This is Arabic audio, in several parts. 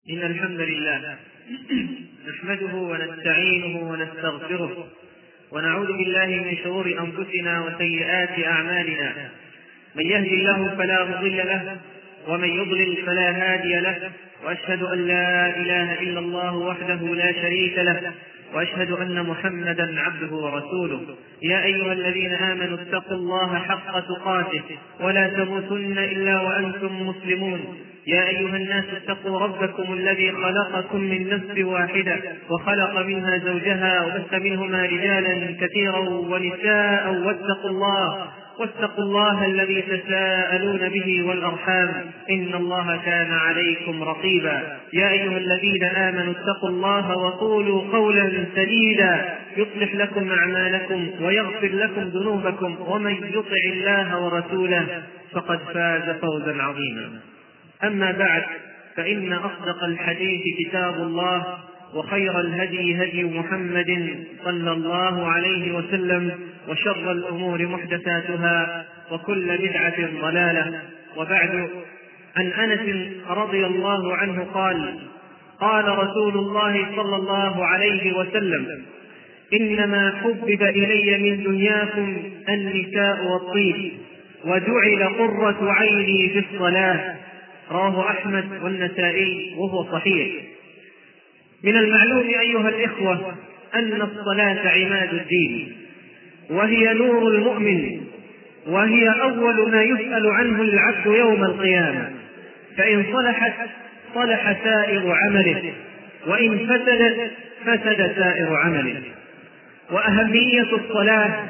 إن الحمد لله نحمده ونستعينه ونستغفره ونعوذ بالله من شرور أنفسنا وسيئات أعمالنا. من يهد الله فلا مضل له ومن يضلل فلا هادي له، وأشهد أن لا إله إلا الله وحده لا شريك له، وأشهد أن محمدا عبده ورسوله. يا أيها الذين آمنوا اتقوا الله حق تقاته ولا تموتن إلا وأنتم مسلمون. يا أيها الناس اتقوا ربكم الذي خلقكم من نفس واحدة وخلق منها زوجها وبث منهما رجالا كثيرا ونساء، واتقوا الله الذي تساءلون به والأرحام، إن الله كان عليكم رقيبا. يا أيها الذين آمنوا اتقوا الله وقولوا قولا سديدا يصلح لكم أعمالكم ويغفر لكم ذنوبكم، ومن يطع الله ورسوله فقد فاز فوزا عظيما. أما بعد، فإن أصدق الحديث كتاب الله، وخير الهدي هدي محمد صلى الله عليه وسلم، وشر الأمور محدثاتها، وكل بدعة ضلالة. وبعد، عن أنس رضي الله عنه قال: قال رسول الله صلى الله عليه وسلم: إنما حبب إلي من دنياكم النساء والطيب، وجعل قرة عيني في الصلاة. رواه أحمد والنسائي وهو صحيح. من المعلوم أيها الإخوة أن الصلاة عماد الدين، وهي نور المؤمن، وهي أول ما يسأل عنه العبد يوم القيامة، فإن صلحت صلح سائر عمله، وإن فسدت فسد سائر عمله. وأهمية الصلاة،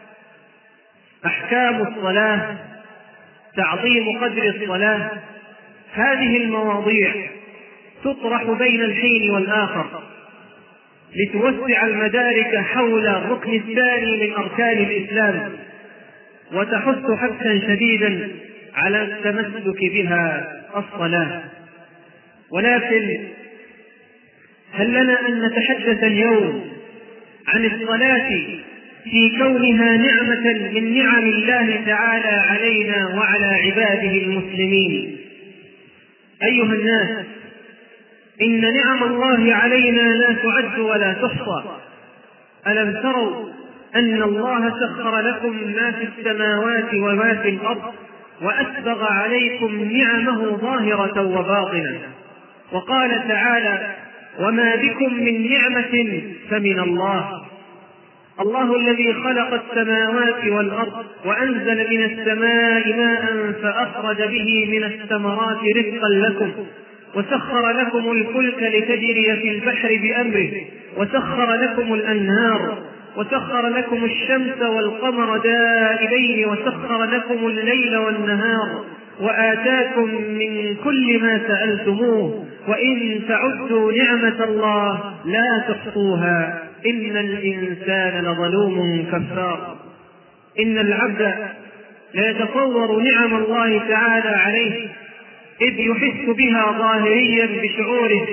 أحكام الصلاة، تعظيم قدر الصلاة، هذه المواضيع تطرح بين الحين والآخر لتوسع المدارك حول الركن الثاني من أركان الإسلام، وتحث حثا شديدا على التمسك بها، الصلاة. ولكن هل لنا أن نتحدث اليوم عن الصلاة في كونها نعمة من نعم الله تعالى علينا وعلى عباده المسلمين؟ أيها الناس، إن نعم الله علينا لا تعد ولا تحصى. ألم تروا أن الله سخر لكم ما في السماوات وما في الأرض، وأسبغ عليكم نعمه ظاهرة وباطنة. وقال تعالى: وما بكم من نعمة فمن الله. الله الذي خلق السماوات والأرض وأنزل من السماء ماء فأخرج به من الثمرات رزقا لكم، وسخر لكم الفلك لتجري في البحر بأمره، وسخر لكم الأنهار، وسخر لكم الشمس والقمر دائبين، وسخر لكم الليل والنهار، وآتاكم من كل ما سألتموه، وإن تعدوا نعمة الله لا تحصوها، إن الإنسان لظلوم كفار. إن العبد لا يتصور نعم الله تعالى عليه، إذ يحس بها ظاهريا بشعوره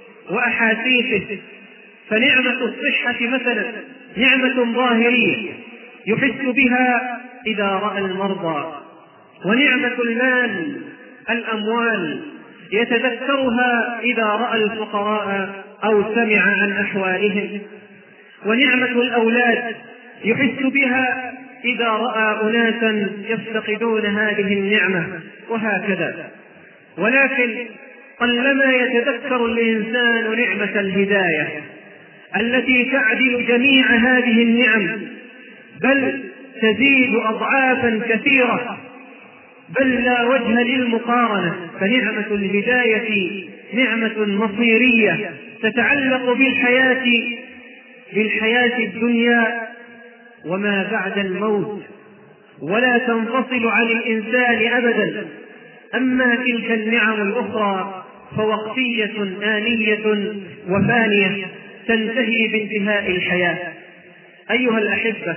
وأحاسيسه. فنعمة الصحة مثلا نعمة ظاهرية يحس بها إذا رأى المرضى، ونعمة المال الأموال يتذكرها إذا رأى الفقراء أو سمع عن أحوالهم، ونعمة الأولاد يحس بها إذا رأى أناسا يفتقدون هذه النعمة، وهكذا. ولكن قلما يتذكر الإنسان نعمة الهداية التي تعدل جميع هذه النعم، بل تزيد أضعافا كثيرة، بل لا وجه للمقارنة. فنعمة الهداية نعمة مصيرية تتعلق بالحياة الدنيا وما بعد الموت، ولا تنفصل عن الإنسان أبدا. أما تلك النعم الأخرى فوقتية آنية وفانية تنتهي بانتهاء الحياة. أيها الأحبة،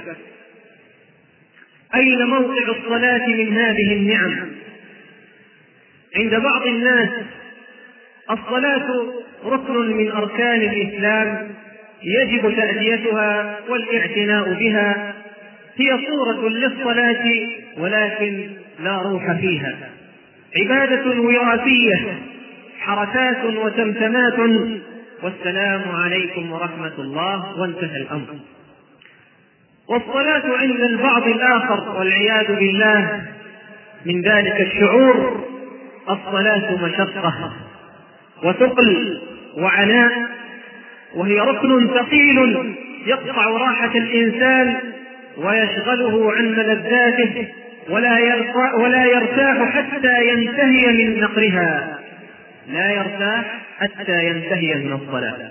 أين موقع الصلاة من هذه النعم؟ عند بعض الناس الصلاة ركن من أركان الإسلام يجب تأديتها والاعتناء بها، هي صورة للصلاة ولكن لا روح فيها، عبادة وراثية حركات وتمتمات، والسلام عليكم ورحمة الله، وانتهى الأمر. والصلاة عند البعض الآخر والعياذ بالله من ذلك الشعور الصلاة مشقة وثقل وعناء، وهي ركن ثقيل يقطع راحة الإنسان ويشغله عن ملذاته، ولا يرتاح حتى ينتهي من نقرها، لا يرتاح حتى ينتهي من الصلاة.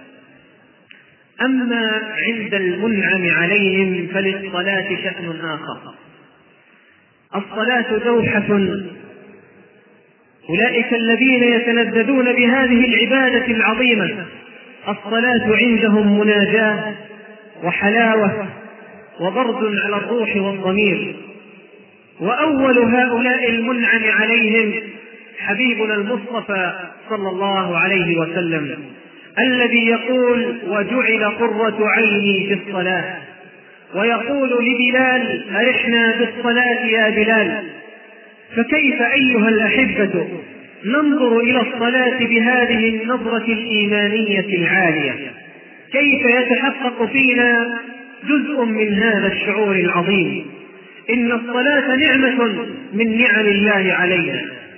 أما عند المنعم عليهم فللصلاة شأن آخر. الصلاة دوحة، أولئك الذين يتلذذون بهذه العبادة العظيمة، الصلاة عندهم مناجاة وحلاوة وبرد على الروح والضمير. وأول هؤلاء المنعم عليهم حبيبنا المصطفى صلى الله عليه وسلم، الذي يقول: وجعل قرة عيني في الصلاة، ويقول لبلال: أرحنا بالصلاة يا بلال. فكيف أيها الأحبة ننظر إلى الصلاة بهذه النظرة الإيمانية العالية؟ كيف يتحقق فينا جزء من هذا الشعور العظيم؟ إن الصلاة نعمة من نعم الله علينا.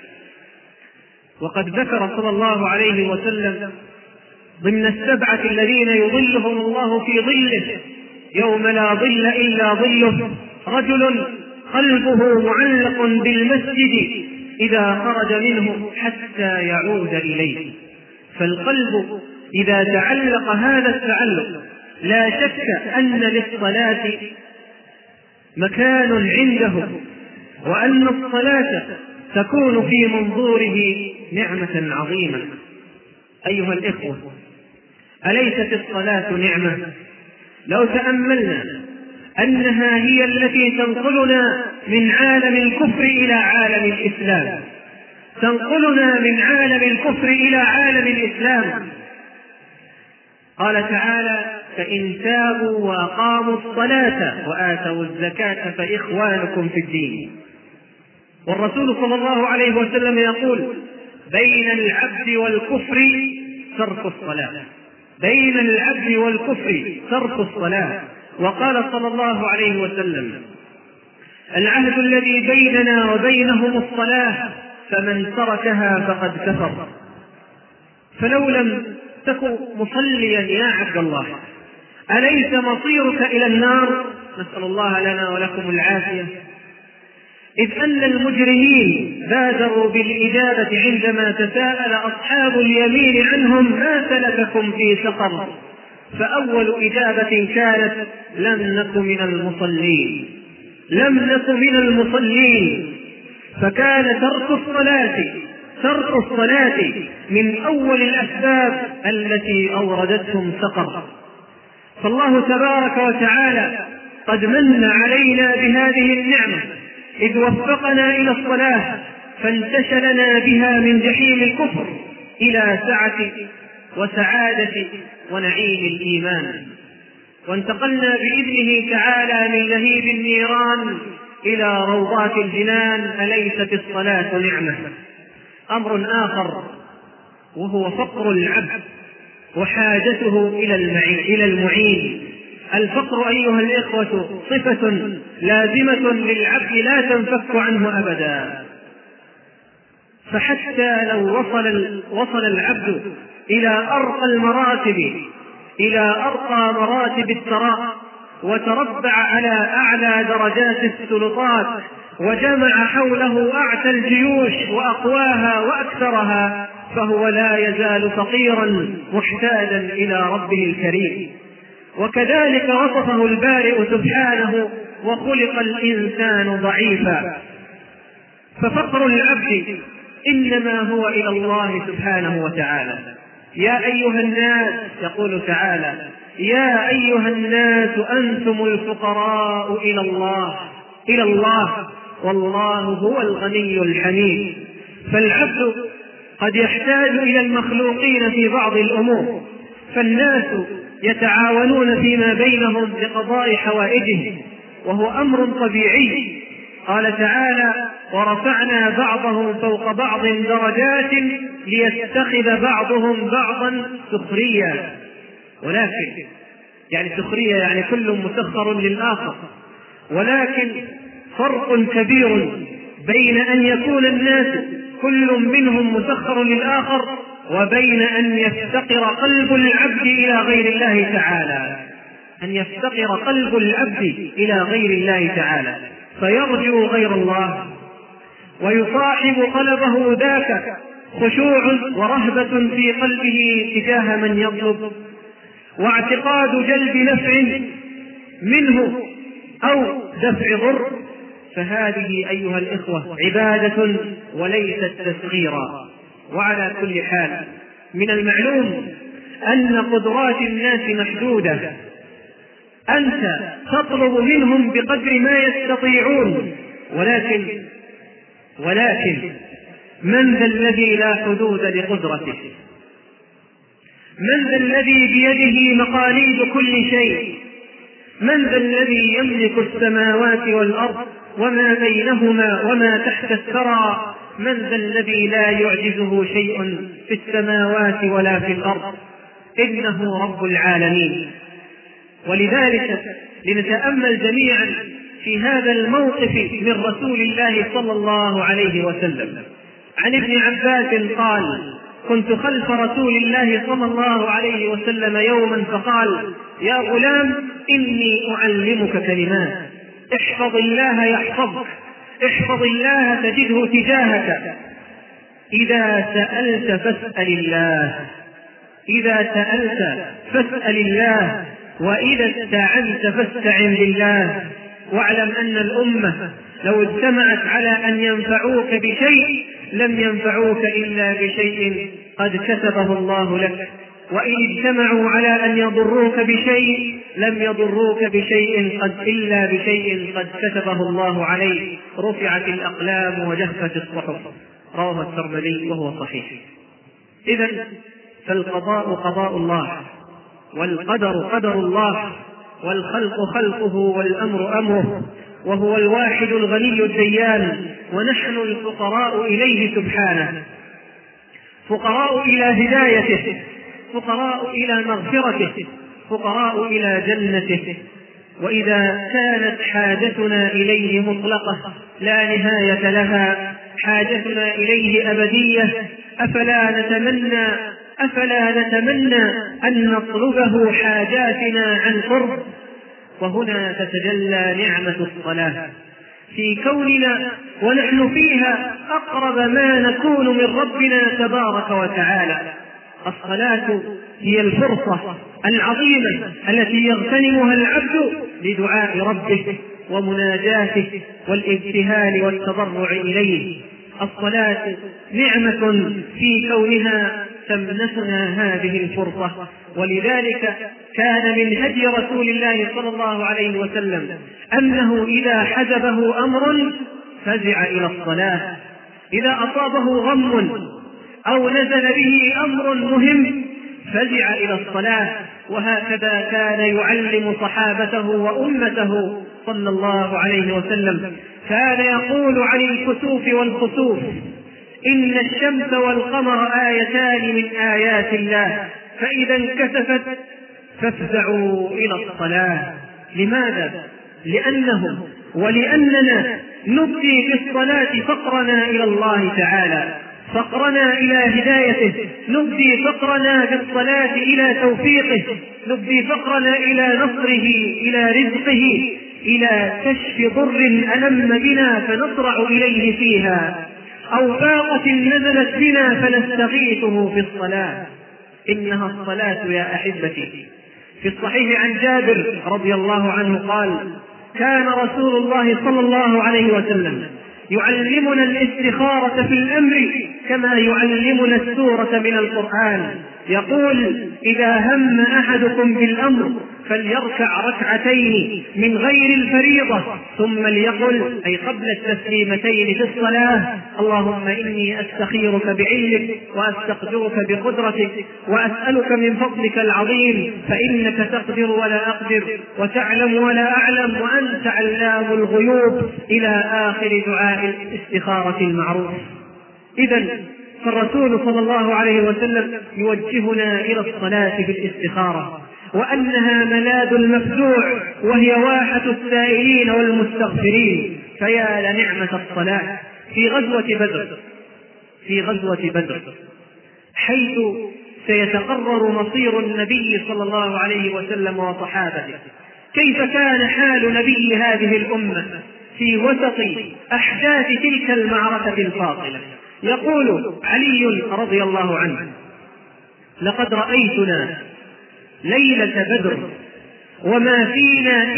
وقد ذكر صلى الله عليه وسلم ضمن السبعة الذين يظلهم الله في ظله يوم لا ظل إلا ظله: رجل قلبه معلق بالمسجد إذا خرج منه حتى يعود إليه. فالقلب إذا تعلق هذا التعلق لا شك أن للصلاة مكان عنده، وأن الصلاة تكون في منظوره نعمة عظيمة. أيها الإخوة، أليست الصلاة نعمة؟ لو تأملنا أنها هي التي تنقلنا من عالم الكفر إلى عالم الإسلام، تنقلنا من عالم الكفر إلى عالم الإسلام. قال تعالى: فإن تابوا وأقاموا الصلاة وآتوا الزكاة فإخوانكم في الدين. والرسول صلى الله عليه وسلم يقول: بين العبد والكفر ترك الصلاة، بين العبد والكفر ترك الصلاة. وقال صلى الله عليه وسلم: العهد الذي بيننا وبينهم الصلاة، فمن تركها فقد كفر. فلو لم تكن مصليا يا عبد الله، أليس مصيرك إلى النار؟ نسأل الله لنا ولكم العافية. إذ أن المجرمين بادروا بالإجابة عندما تساءل أصحاب اليمين عنهم: ما سلككم في سقر؟ فأول إجابة كانت: لم نك من المصلين، لم نك من المصلين. فكان ترك الصلاة من أول الأسباب التي أوردتهم سقر. فالله تبارك وتعالى قد من علينا بهذه النعمة إذ وفقنا إلى الصلاة، فانتشلنا بها من جحيم الكفر إلى سعة وسعادة ونعيم الإيمان، وانتقلنا بإذنه تعالى من لهيب النيران إلى روضات الجنان. أليست الصلاة نعمة؟ أمر آخر وهو فقر العبد وحاجته إلى المعين. الفقر أيها الإخوة صفة لازمة للعبد لا تنفك عنه أبدا. فحتى لو وصل العبد إلى أرقى مراتب الثراء، وتربع على أعلى درجات السلطات، وجمع حوله أعتى الجيوش وأقواها وأكثرها، فهو لا يزال فقيرا محتاجا إلى ربه الكريم. وكذلك وصفه البارئ سبحانه: وخلق الإنسان ضعيفا. ففقر العبد إنما هو إلى الله سبحانه وتعالى. يا أيها الناس، يقول تعالى: يا أيها الناس أنتم الفقراء إلى الله والله هو الغني الحميد. فالعبد قد يحتاج إلى المخلوقين في بعض الأمور، فالناس يتعاونون فيما بينهم لقضاء حوائجهم، وهو أمر طبيعي. قال تعالى: ورفعنا بعضهم فوق بعض درجات ليتخذ بعضهم بعضا سخريا. ولكن يعني سخرية يعني كل مسخر للآخر، ولكن فرق كبير بين أن يكون الناس كل منهم مسخر للآخر وبين أن يفتقر قلب العبد إلى غير الله تعالى، أن يفتقر قلب العبد إلى غير الله تعالى فيرجو غير الله ويصاحب قلبه ذاك خشوع ورهبة في قلبه تجاه من يطلب، واعتقاد جلب نفع منه أو دفع ضر. فهذه أيها الإخوة عبادة وليست تسخيرا. وعلى كل حال من المعلوم أن قدرات الناس محدودة، أنت تطلب منهم بقدر ما يستطيعون، ولكن من ذا الذي لا حدود لقدرته؟ من ذا الذي بيده مقاليد كل شيء؟ من ذا الذي يملك السماوات والأرض وما بينهما وما تحت الثرى؟ من ذا الذي لا يعجزه شيء في السماوات ولا في الأرض؟ إنه رب العالمين. ولذلك لنتأمل جميعا في هذا الموقف من رسول الله صلى الله عليه وسلم. عن ابن عباس قال: كنت خلف رسول الله صلى الله عليه وسلم يوما فقال: يا غلام إني أعلمك كلمات، احفظ الله يحفظك، احفظ الله تجده تجاهك، إذا سألت فاسأل الله، إذا سألت فاسأل الله، وإذا استعنت فاستعن بالله. واعلم أن الأمة لو اجتمعت على أن ينفعوك بشيء لم ينفعوك إلا بشيء قد كتبه الله لك، وإن اجتمعوا على أن يضروك بشيء لم يضروك بشيء إلا بشيء قد كتبه الله عليك. رفعت الأقلام وجفت الصحف. رواه الترمذي وهو صحيح. إذن فالقضاء قضاء الله، والقدر قدر الله، والخلق خلقه، والأمر أمره، وهو الواحد الغني الديان، ونحن الفقراء إليه سبحانه، فقراء إلى هدايته، فقراء إلى مغفرته، فقراء إلى جنته. وإذا كانت حاجتنا إليه مطلقة لا نهاية لها، حاجتنا إليه أبدية، أفلا نتمنى أن نطلبه حاجاتنا عن قرب؟ وهنا تتجلى نعمة الصلاة في كوننا ونحن فيها أقرب ما نكون من ربنا تبارك وتعالى. الصلاة هي الفرصة العظيمة التي يغتنمها العبد لدعاء ربه ومناجاته والابتهال والتضرع إليه. الصلاة نعمة في كونها تمنحنا هذه الفرصة. ولذلك كان من هدي رسول الله صلى الله عليه وسلم أنه إذا حجبه أمر فزع إلى الصلاة، إذا أصابه غم أو نزل به أمر مهم فزع إلى الصلاة. وهكذا كان يعلم صحابته وأمته صلى الله عليه وسلم. كان يقول عن الكسوف والخسوف: إن الشمس والقمر آيتان من آيات الله، فإذا انكسفت فافزعوا إلى الصلاة. لماذا؟ ولأننا نبدي في الصلاة فقرنا إلى الله تعالى، فقرنا إلى هدايته، نبدي فقرنا في الصلاة إلى توفيقه، نبدي فقرنا إلى نصره، إلى رزقه، إلى كشف ضر ألم بنا فنصرع إليه فيها، أو فاقة نزلت بنا فنستغيثه في الصلاة. إنها الصلاة يا أحبتي. في الصحيح عن جابر رضي الله عنه قال: كان رسول الله صلى الله عليه وسلم يعلمنا الاستخارة في الأمر كما يعلمنا السورة من القرآن. يقول: إذا هم أحدكم بالأمر فليركع ركعتين من غير الفريضة ثم ليقل أي قبل التسليمتين في الصلاة: اللهم إني أستخيرك بعلمك وأستقدرك بقدرتك وأسألك من فضلك العظيم فإنك تقدر ولا أقدر وتعلم ولا أعلم وأنت علام الغيوب إلى آخر دعاء الاستخارة المعروف. إذن فالرسول صلى الله عليه وسلم يوجهنا إلى الصلاة بالاستخارة، وأنها ملاذ المفزوع وهي واحة السائلين والمستغفرين. فيا لنعمة الصلاة في غزوة بدر حيث سيتقرر مصير النبي صلى الله عليه وسلم وصحابته. كيف كان حال نبي هذه الأمة في وسط أحداث تلك المعركة الفاصلة؟ يقول علي رضي الله عنه: لقد رأيتنا ليلة بدر وما فينا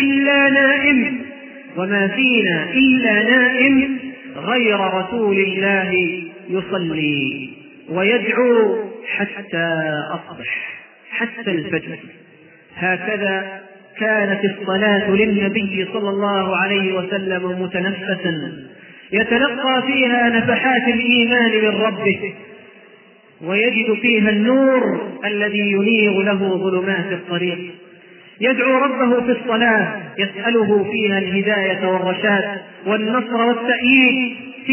إلا نائم غير رسول الله يصلي ويدعو حتى أصبح، حتى الفجر. هكذا كانت الصلاة للنبي صلى الله عليه وسلم متنفسا يتلقى فيها نفحات الإيمان من ربه، ويجد فيها النور الذي ينير له ظلمات الطريق. يدعو ربه في الصلاة يسأله فيها الهداية والرشاد والنصر والتأييد.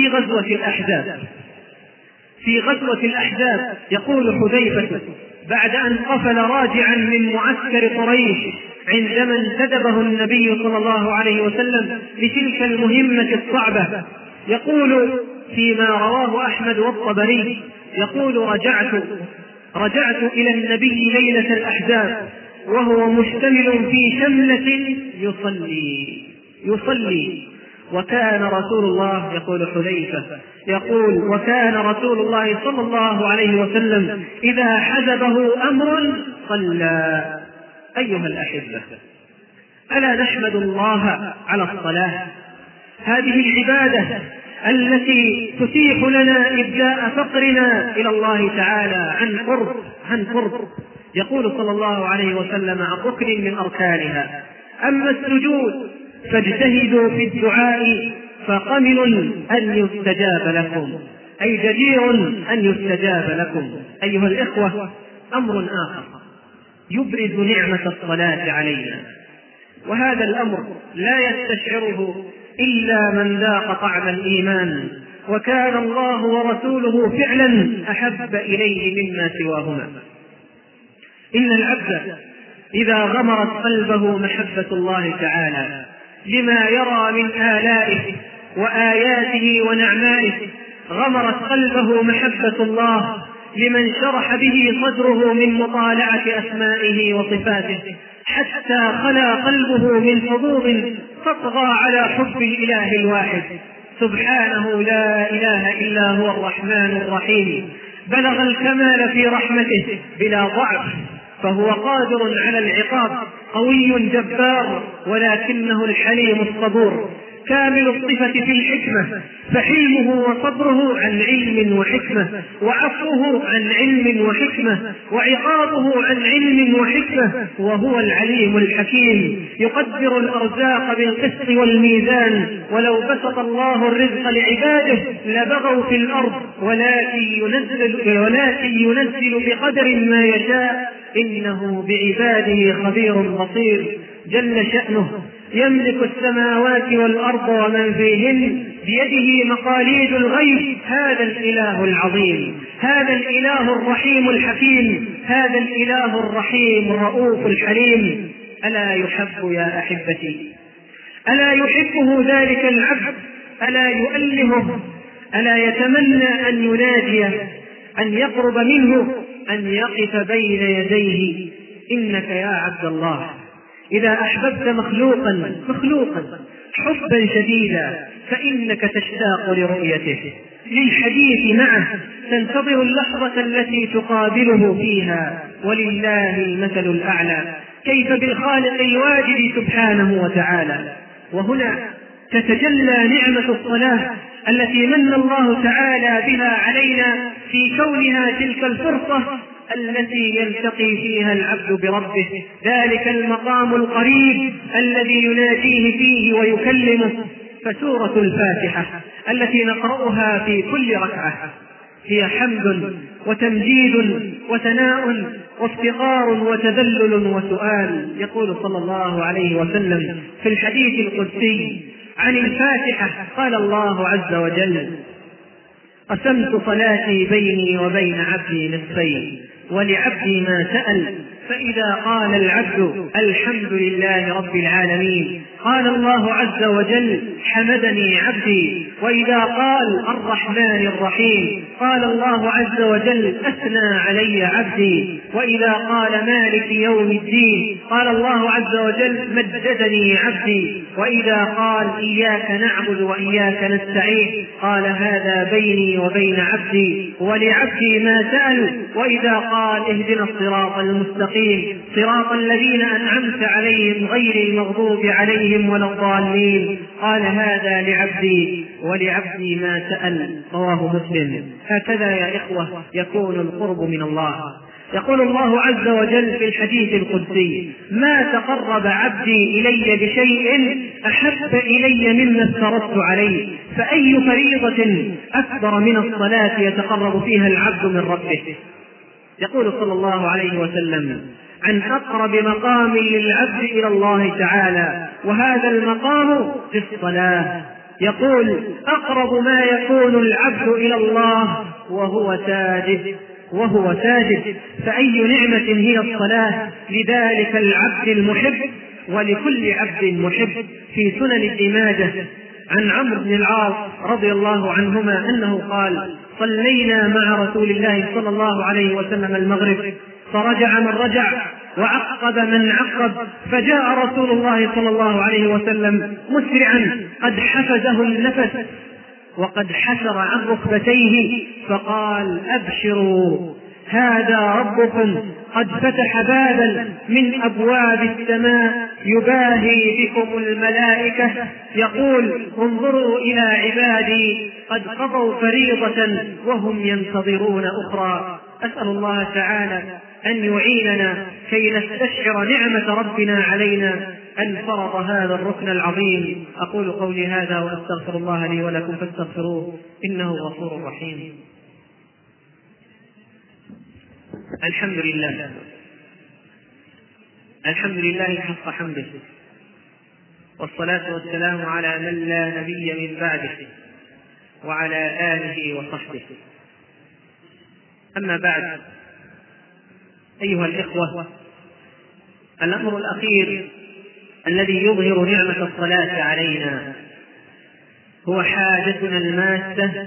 في غزوة الأحزاب يقول حذيفة بعد أن قفل راجعا من معسكر قريش عندما انتدبه النبي صلى الله عليه وسلم لتلك المهمة الصعبة، يقول فيما رواه أحمد والطبري: يقول رجعت إلى النبي ليلة الأحزاب وهو مشتمل في شملة يصلي وكان رسول الله، يقول حذيفة، وكان رسول الله صلى الله عليه وسلم إذا حزبه أمر صلى. أيها الأحبة، ألا نحمد الله على الصلاة، هذه العبادة التي تتيح لنا إبداء فقرنا إلى الله تعالى عن قرب. يقول صلى الله عليه وسلم عن ركن من أركانها: أما السجود فاجتهدوا في الدعاء فقمن أن يستجاب لكم، أي جدير أن يستجاب لكم. أيها الإخوة، أمر آخر يبرز نعمة الصلاة علينا، وهذا الأمر لا يستشعره إلا من ذاق طعم الإيمان وكان الله ورسوله فعلا أحب إليه مما سواهما. إن العبد إذا غمرت قلبه محبة الله تعالى لما يرى من آلائه وآياته ونعمائه، غمرت قلبه محبة الله لمن شرح به صدره من مطالعة أسمائه وصفاته، حتى خلا قلبه من حظوظ تطغى على حب الإله الواحد. سبحانه لا إله إلا هو الرحمن الرحيم، بلغ الكمال في رحمته بلا ضعف، فهو قادر على العقاب، قوي جبار، ولكنه الحليم الصبور، كامل الصفة في الحكمة، فحلمه وصبره عن علم وحكمة، وعفوه عن علم وحكمة، وعقابه عن علم وحكمة، وهو العليم الحكيم، يقدر الأرزاق بالقسط والميزان. ولو بسط الله الرزق لعباده لبغوا في الأرض ولكن ينزل بقدر ما يشاء، إنه بعباده خبير بصير. جل شأنه يملك السماوات والأرض ومن فيهن، بيده مقاليد الغيب. هذا الإله العظيم، هذا الإله الرحيم الحكيم، هذا الإله الرحيم الرؤوف الحليم. ألا يحب يا أحبتي؟ ألا يحبه ذلك العبد؟ ألا يؤلهه؟ ألا يتمنى أن يناجيه، أن يقرب منه، أن يقف بين يديه؟ إنك يا عبد الله إذا أحببت مخلوقا حبا شديدا فإنك تشتاق لرؤيته، للحديث معه، تنتظر اللحظة التي تقابله فيها. ولله المثل الأعلى، كيف بالخالق الواجد سبحانه وتعالى. وهنا تتجلى نعمة الصلاة التي من الله تعالى بها علينا في كونها تلك الفرصة التي يلتقي فيها العبد بربه، ذلك المقام القريب الذي يناجيه فيه ويكلمه. فسورة الفاتحة التي نقرأها في كل ركعة هي حمد وتمجيد وثناء وافتقار وتذلل وسؤال. يقول صلى الله عليه وسلم في الحديث القدسي عن الفاتحة، قال الله عز وجل: قسمت صلاتي بيني وبين عبدي نصفين ولعبدي ما سأل، فإذا قال العبد الحمد لله رب العالمين قال الله عز وجل حمدني عبدي، وإذا قال الرحمن الرحيم قال الله عز وجل أثنى علي عبدي، وإذا قال مالك يوم الدين قال الله عز وجل مجدني عبدي، وإذا قال إياك نعبد وإياك نستعين قال هذا بيني وبين عبدي ولعبدي ما سأل، وإذا قال اهدنا الصراط المستقيم صراط الذين أنعمت عليهم غير المغضوب عليهم ولا الضالين قال هذا لعبدي ولعبدي ما سأل. رواه مسلم. هكذا يا إخوة يكون القرب من الله. يقول الله عز وجل في الحديث القدسي: ما تقرب عبدي إلي بشيء أحب إلي مما افترضت عليه. فأي فريضة أكبر من الصلاة يتقرب فيها العبد من ربه؟ يقول صلى الله عليه وسلم عن أقرب مقام للعبد إلى الله تعالى، وهذا المقام في الصلاة. يقول: أقرب ما يكون العبد إلى الله وهو ساجد. فأي نعمة هي الصلاة لذلك العبد المحب ولكل عبد محب. في سنن ابن ماجه عن عمرو بن العاص رضي الله عنهما أنه قال: صلينا مع رسول الله صلى الله عليه وسلم المغرب، فرجع من رجع وعقب من عقب، فجاء رسول الله صلى الله عليه وسلم مسرعا قد حفزه النفس وقد حسر عن ركبتيه، فقال: أبشروا هذا ربكم قد فتح بابا من أبواب السماء يباهي بكم الملائكة، يقول: انظروا إلى عبادي قد قضوا فريضة وهم ينتظرون أخرى. أسأل الله تعالى أن يعيننا كي نستشعر نعمة ربنا علينا أن فرض هذا الركن العظيم. أقول قولي هذا وأستغفر الله لي ولكم فاستغفروه إنه غفور رحيم. الحمد لله حق حمده، والصلاة والسلام على من لا نبي من بعده وعلى آله وصحبه. أما بعد، أيها الإخوة، الأمر الأخير الذي يظهر نعمة الصلاة علينا هو حاجتنا الماسة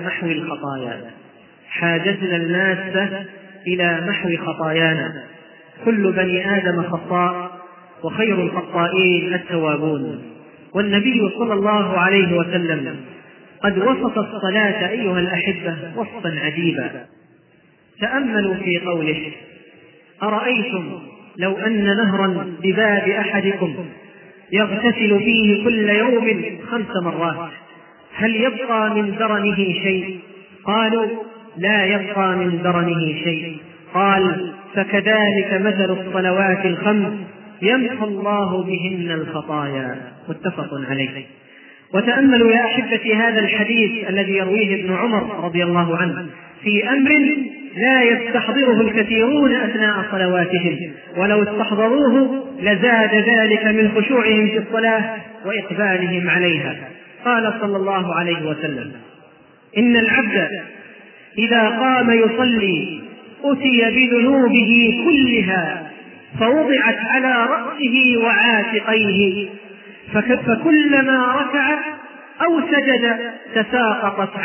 إلى محو خطايانا. كل بني آدم خطاء وخير الخطائين التوابون. والنبي صلى الله عليه وسلم قد وصف الصلاة أيها الأحبة وصفا عجيبا. تأملوا في قوله: أرأيتم لو أن نهرا بباب أحدكم يغتسل فيه كل يوم 5 مرات هل يبقى من درنه شيء؟ قالوا: لا يبقى من درنه شيء. قال: فكذلك مثل الصلوات الخمس يمحو الله بهن الخطايا. متفق عليه. وتأملوا يا أحبتي هذا الحديث الذي يرويه ابن عمر رضي الله عنه في أمر لا يستحضره الكثيرون أثناء صلواتهم، ولو استحضروه لزاد ذلك من خشوعهم في الصلاة وإقبالهم عليها. قال صلى الله عليه وسلم: إن العبد إذا قام يصلي أتي بذنوبه كلها فوضعت على رأسه وعاتقيه، فكلما ركع أو سجد تساقطت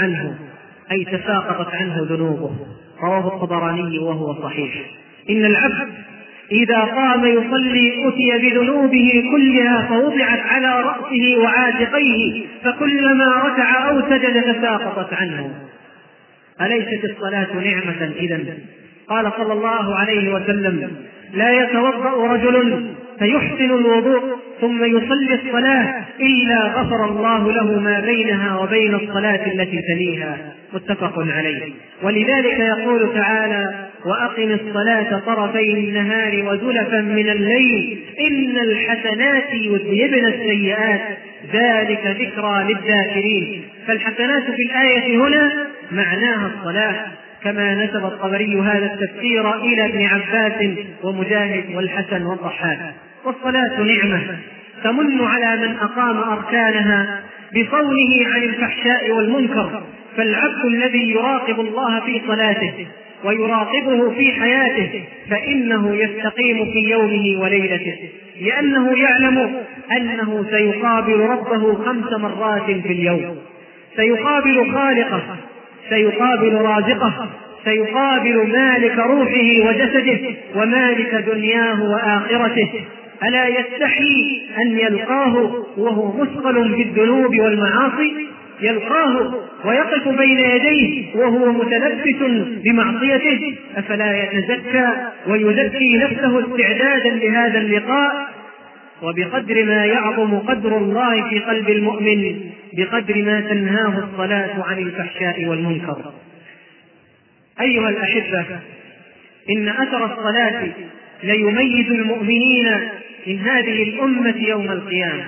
عنه ذنوبه. رواه الطبراني وهو صحيح. إن العبد إذا قام يصلي أتي بذنوبه كلها فوضعت على رأسه وعاتقيه، فكلما ركع أو سجد تساقطت عنه. أليست الصلاة نعمة إذن؟ قال صلى الله عليه وسلم: لا يتوضأ رجل فيحسن الوضوء ثم يصلي الصلاة إلا غفر الله له ما بينها وبين الصلاة التي تليها. متفق عليه. ولذلك يقول تعالى: وأقم الصلاة طرفي النهار وزلفا من الليل إن الحسنات يذهبن السيئات ذلك ذكرى للذاكرين. فالحسنات في الآية هنا معناها الصلاة، كما نسب الطبري هذا التفسير إلى ابن عباس ومجاهد والحسن والضحاك. والصلاة نعمة تمن على من أقام أركانها بصونه عن الفحشاء والمنكر. فالعبد الذي يراقب الله في صلاته ويراقبه في حياته فإنه يستقيم في يومه وليلته، لأنه يعلم أنه سيقابل ربه 5 مرات في اليوم، سيقابل خالقه، سيقابل رازقه، سيقابل مالك روحه وجسده ومالك دنياه وآخرته. ألا يستحي أن يلقاه وهو مثقل بالذنوب والمعاصي؟ يلقاه ويقف بين يديه وهو متلبس بمعصيته، أفلا يتزكى ويزكي نفسه استعدادا لهذا اللقاء؟ وبقدر ما يعظم قدر الله في قلب المؤمن بقدر ما تنهاه الصلاة عن الفحشاء والمنكر. أيها الأحبة، إن أثر الصلاة ليميز المؤمنين من هذه الأمة يوم القيامة،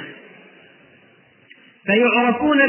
فيعرفون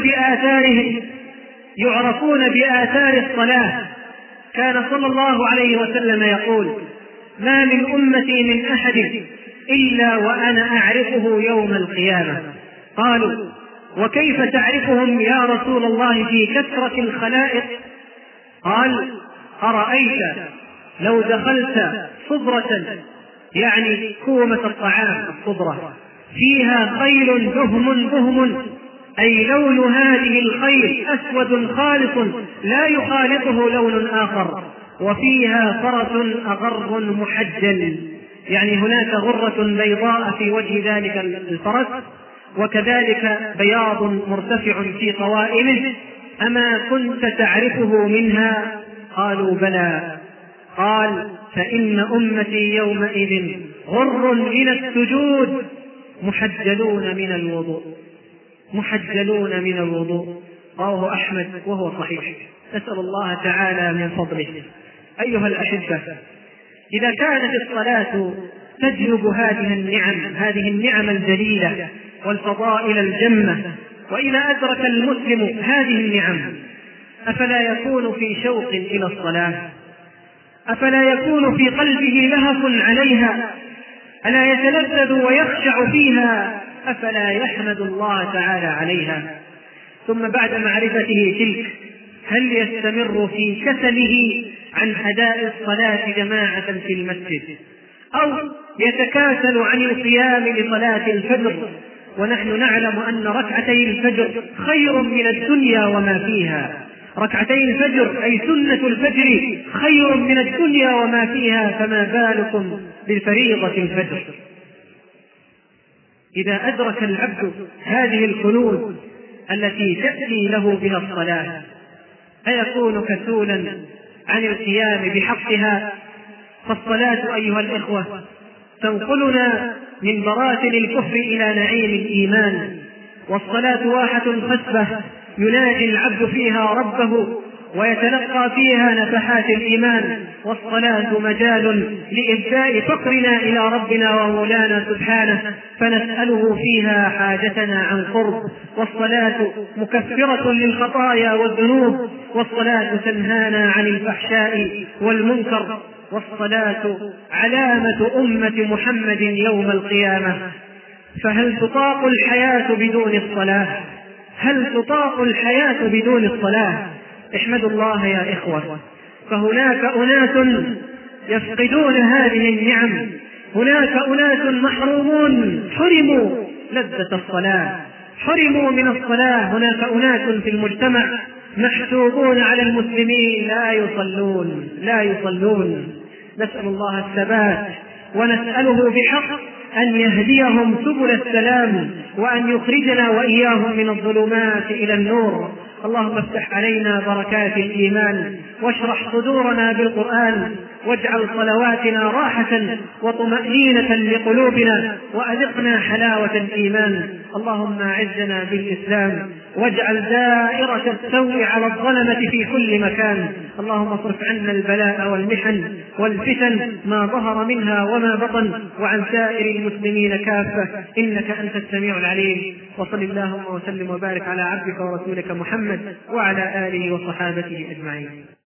بآثار الصلاة. كان صلى الله عليه وسلم يقول: ما من أمتي من أحد إلا وأنا أعرفه يوم القيامة. قالوا: وكيف تعرفهم يا رسول الله في كثرة الخلائق؟ قال: أرأيت لو دخلت صبرة، يعني كومة الطعام الصبرة، فيها خيل بهم، أي لون هذه الخيل أسود خالص لا يخالطه لون آخر، وفيها فرس أغر محجل، يعني هناك غرة بيضاء في وجه ذلك الفرس، وكذلك بياض مرتفع في قوائمه، أما كنت تعرفه منها؟ قالوا: بلى. قال: فإن أمتي يومئذ غر من السجود محجلون من الوضوء. رواه أحمد وهو صحيح. نسأل الله تعالى من فضله. أيها الأحبة، إذا كانت الصلاة تجلب هذه النعم الجليلة والفضائل الجمة، وإذا أدرك المسلم هذه النعم أفلا يكون في شوق إلى الصلاة؟ أفلا يكون في قلبه لهف عليها؟ ألا يتلذذ ويخشع فيها؟ أفلا يحمد الله تعالى عليها؟ ثم بعد معرفته تلك هل يستمر في كسله عن أداء الصلاة جماعة في المسجد، أو يتكاسل عن القيام لصلاة الفجر، ونحن نعلم أن ركعتي الفجر خير من الدنيا وما فيها؟ ركعتي الفجر أي سنة الفجر خير من الدنيا وما فيها، فما بالكم بفريضة الفجر؟ إذا أدرك العبد هذه الكنوز التي تأتي له بها الصلاة أيكون كسولا عن القيام بحقها؟ فالصلاة أيها الإخوة تنقلنا من براتل الكفر إلى نعيم الإيمان. والصلاة واحة خسبة يناجي العبد فيها ربه ويتلقى فيها نفحات الإيمان. والصلاة مجال لإبداء فقرنا إلى ربنا ومولانا سبحانه، فنسأله فيها حاجتنا عن قرب. والصلاة مكفرة للخطايا والذنوب، والصلاة تنهانا عن الفحشاء والمنكر. والصلاة علامة أمة محمد يوم القيامة. فهل تطاق الحياة بدون الصلاة؟ هل تطاق الحياة بدون الصلاة؟ احمدوا الله يا إخوة، فهناك أناس يفقدون هذه النعم، هناك أناس محرومون، حرموا لذة الصلاة، حرموا من الصلاة. هناك أناس في المجتمع محسوبون على المسلمين لا يصلون. نسأل الله الثبات، ونسأله بحق أن يهديهم سبل السلام، وأن يخرجنا وإياهم من الظلمات إلى النور. اللهم افتح علينا بركات الإيمان، واشرح صدورنا بالقرآن، واجعل صلواتنا راحة وطمأنينة لقلوبنا، وأذقنا حلاوة الإيمان. اللهم أعزنا بالإسلام واجعل دائرة السوء على الظلمة في كل مكان. اللهم اصرف عنا البلاء والمحن والفتن ما ظهر منها وما بطن، وعن سائر المسلمين كافة، إنك أنت السميع العليم. وصل اللهم وسلم وبارك على عبدك ورسولك محمد وعلى آله وصحابته أجمعين.